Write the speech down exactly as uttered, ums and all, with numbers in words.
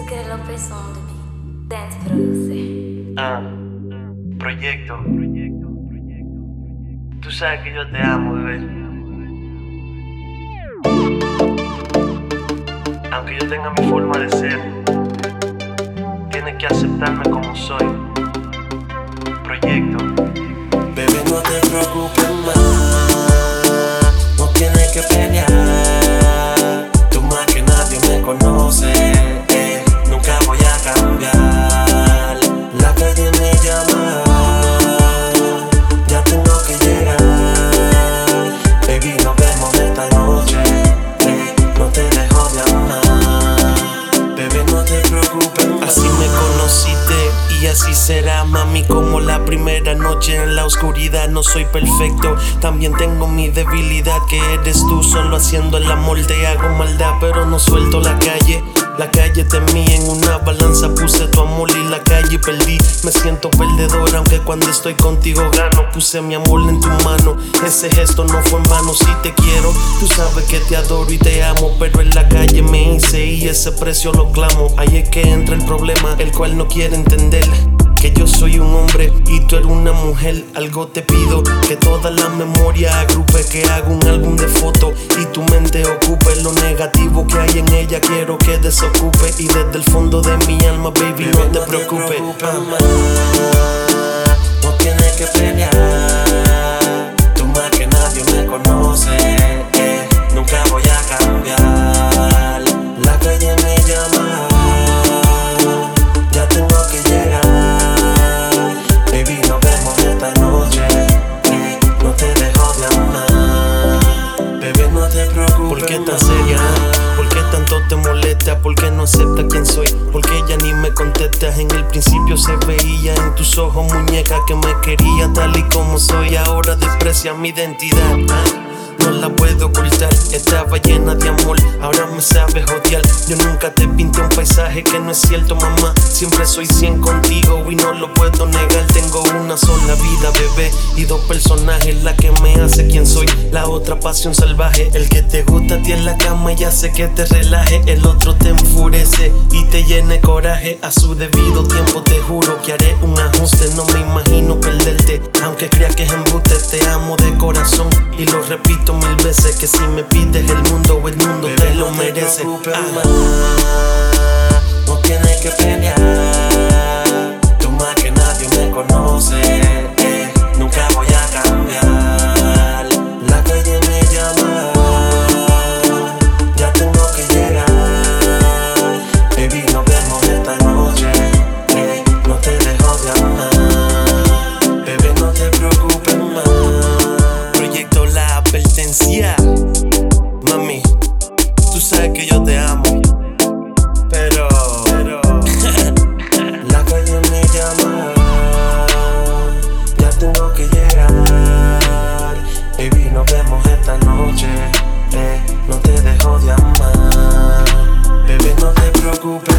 Sucre López on the beat. Dance produce. Ah, proyecto. Tú sabes que yo te amo, bebé. Aunque yo tenga mi forma de ser, tienes que aceptarme como soy. Proyecto. Bebé, no te preocupes más, no tienes que pelear. Tú más que nadie me conoces, eh, nunca voy a cambiar. La calle me llama, ya tengo que llegar. Baby, nos vemos esta noche, eh, no te dejo de amar. Bebé, no te preocupes más. Así me conociste y así será, mami, como la primera noche en la oscuridad. No soy perfecto, también tengo mi debilidad, que eres tú. Solo haciendo el amor te hago maldad, pero no suelto la calle. La calle temí, en una balanza puse tu amor y la calle perdí. Me siento perdedor, aunque cuando estoy contigo gano. Puse mi amor en tu mano, ese gesto no fue en vano. Si te quiero, tú sabes que te adoro y te amo, pero en la calle me hice y ese precio lo clamo. Ahí es que entra el problema, el cual no quiere entender que yo soy un hombre y tú eres una mujer. Algo te pido, que toda la memoria agrupe, que haga un álbum de fotos y tu mente ocupe lo negativo que hay en ella. Quiero que desocupe y desde el fondo de mi alma, baby, no te preocupes. No tienes que pelear, tú más que nadie me conoce, eh, nunca voy a cambiar. La calle me llama, ya tengo que llegar. Baby, nos vemos esta noche, eh, no te dejo de amar. Bebé, no te preocupes. ¿Por qué tan seria? ¿Por qué tanto te molesta? ¿Por qué no aceptas quién soy? ¿Por qué ya ni me contestas? En el principio se veía en tus ojos, muñeca, que me quería tal y como soy. Ahora desprecia mi identidad, no la puedo ocultar. Estaba llena de amor, ahora me sabes odiar. Yo nunca te pinté un paisaje que no es cierto, mamá. Siempre soy cien contigo y no lo puedo negar. Tengo una sola vida, bebé, y dos personajes, la que me hace quien soy, la otra pasión salvaje. El que te gusta a ti en la cama y hace que te relaje, el otro te enfurece y te llene coraje. A su debido tiempo te juro que haré un ajuste. No me imagino perderte, aunque creas que es embuste. Te amo de corazón y lo repito mil veces, que si me pides el mundo o el mundo, bebé, te lo merece. Ah. No tienes que pelear, tú más que nadie me conoce, eh, nunca voy a cambiar. La calle me llama, ya tengo que llegar. Baby, nos vemos esta noche, eh, no te dejo de amar. Bebé, no te preocupes más. Proyecto La Advertencia. Mami, tú sabes que yo te amo, pero, pero la calle me llama, ya tengo que llegar. Baby, nos vemos esta noche, eh, no te dejo de amar. Bebé, no te preocupes.